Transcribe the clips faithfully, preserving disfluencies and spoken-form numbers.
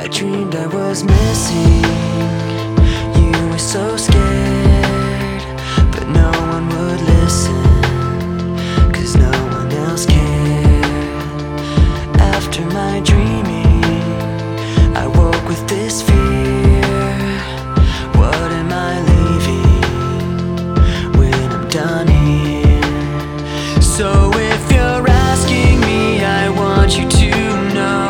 I dreamed I was missing. You were so scared, but no one would listen, 'cause no one else cared. After my dreaming, I woke with this fear. What am I leaving when I'm done here? So if you're asking me, I want you to know,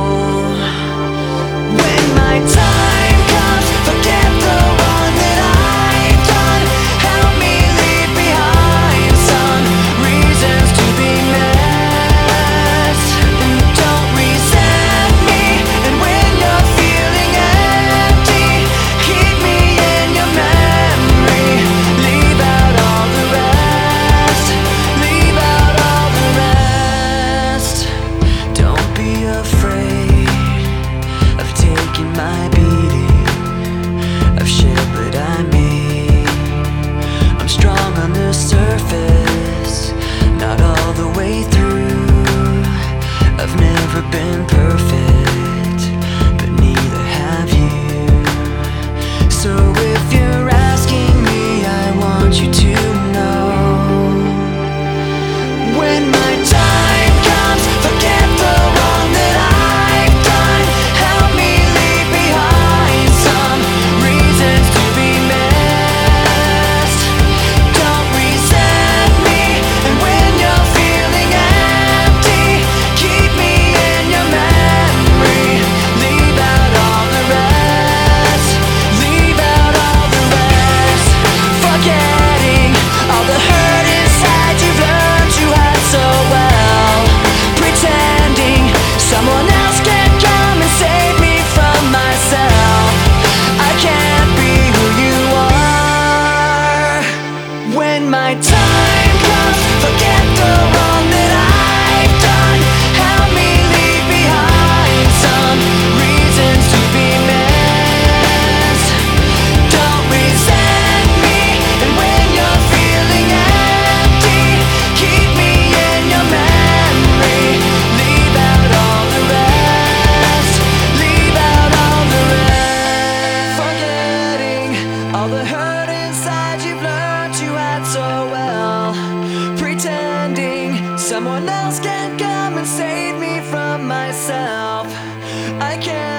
when my time comes, forget the one that I've done. Help me leave behind some reasons to be missed. And don't resent me, and when you're feeling empty, keep me in your memory. Leave out all the rest, leave out all the rest. Don't be afraid of taking my beating, of shit that I made. I'm strong on the surface, not all the way through. I've never been perfect, but neither have you. So if you're asking me, I want you to know, when my time comes, forget the wrong that I've done. Help me leave behind some reasons to be missed. Don't resent me, and when you're feeling empty, keep me in your memory. Leave out all the rest, leave out all the rest. Forgetting all the hurt inside you've learned you had so well. Pretending someone else can come and save me from myself. I can't be who you are. When my time comes, forget the wrong that I've done. Help me leave behind some reasons to be missed. Don't resent me, and when you're feeling empty, keep me in your memory. Leave out all the rest, leave out all the rest. Forgetting all the hurt inside you've learned you had so well. Pretending someone else can come and save me from myself. I can't